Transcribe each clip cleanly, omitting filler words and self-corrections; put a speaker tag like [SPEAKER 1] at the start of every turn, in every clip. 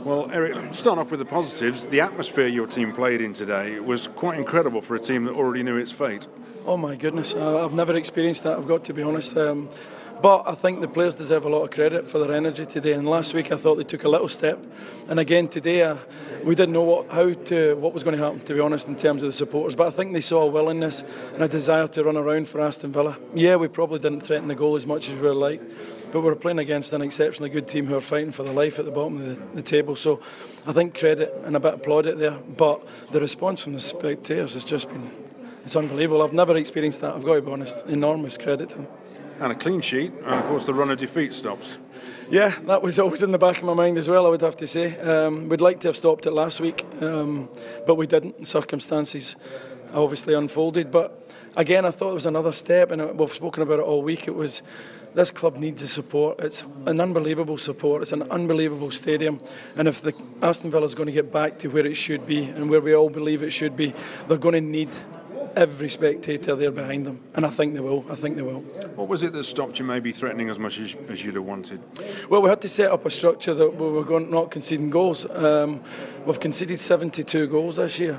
[SPEAKER 1] Well, Eric, starting off with the positives, the atmosphere your team played in today was quite incredible for a team that already knew its fate.
[SPEAKER 2] Oh my goodness, I've never experienced that, I've got to be honest. But I think the players deserve a lot of credit for their energy today. And last week I thought they took a little step. And again today we didn't know what was going to happen, to be honest, in terms of the supporters. But I think they saw a willingness and a desire to run around for Aston Villa. Yeah, we probably didn't threaten the goal as much as we were like. But we're playing against an exceptionally good team who are fighting for their life at the bottom of the table. So I think credit and a bit of plaudit there. But the response from the spectators has just been, it's unbelievable. I've never experienced that, I've got to be honest. Enormous credit to them.
[SPEAKER 1] And a clean sheet, and of course the run of defeat stops.
[SPEAKER 2] Yeah, that was always in the back of my mind as well, I would have to say. We'd like to have stopped it last week, but we didn't. Circumstances obviously unfolded. But again, I thought it was another step, and we've spoken about it all week. It was, this club needs the support. It's an unbelievable support. It's an unbelievable stadium. And if the Aston Villa is going to get back to where it should be and where we all believe it should be, they're going to need every spectator there behind them, and I think they will. What
[SPEAKER 1] was it that stopped you maybe threatening as much as you'd have wanted?
[SPEAKER 2] Well, we had to set up a structure that we were not conceding goals. We've conceded 72 goals this year,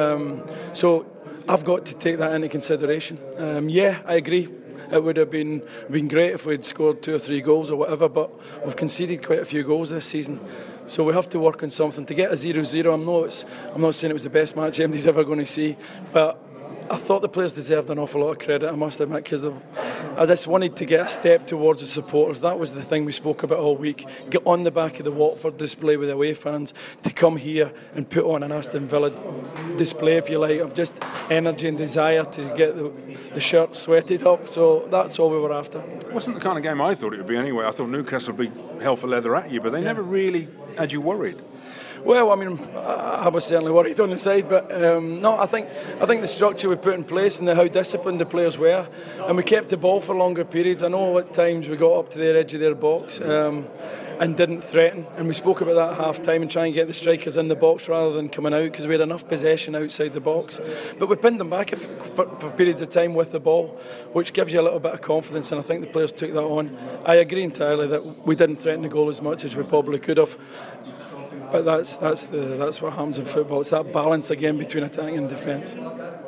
[SPEAKER 2] so I've got to take that into consideration. Yeah, I agree. It would have been great if we'd scored 2 or 3 goals or whatever, but we've conceded quite a few goals this season. So we have to work on something to get a 0-0. I'm not saying it was the best match MD's ever going to see, but I thought the players deserved an awful lot of credit, I must admit, because I just wanted to get a step towards the supporters. That was the thing we spoke about all week. Get on the back of the Watford display with the away fans, to come here and put on an Aston Villa display, if you like, of just energy and desire to get the shirt sweated up. So that's all we were after.
[SPEAKER 1] It wasn't the kind of game I thought it would be anyway. I thought Newcastle would be hell for leather at you, but they never really had you worried.
[SPEAKER 2] Well, I mean, I was certainly worried on the side, but no, I think the structure we put in place and how disciplined the players were, and we kept the ball for longer periods. I know at times we got up to the edge of their box and didn't threaten, and we spoke about that at half-time and trying to get the strikers in the box rather than coming out, because we had enough possession outside the box. But we pinned them back for periods of time with the ball, which gives you a little bit of confidence, and I think the players took that on. I agree entirely that we didn't threaten the goal as much as we probably could have. But that's what happens in football. It's that balance again between attacking and defence.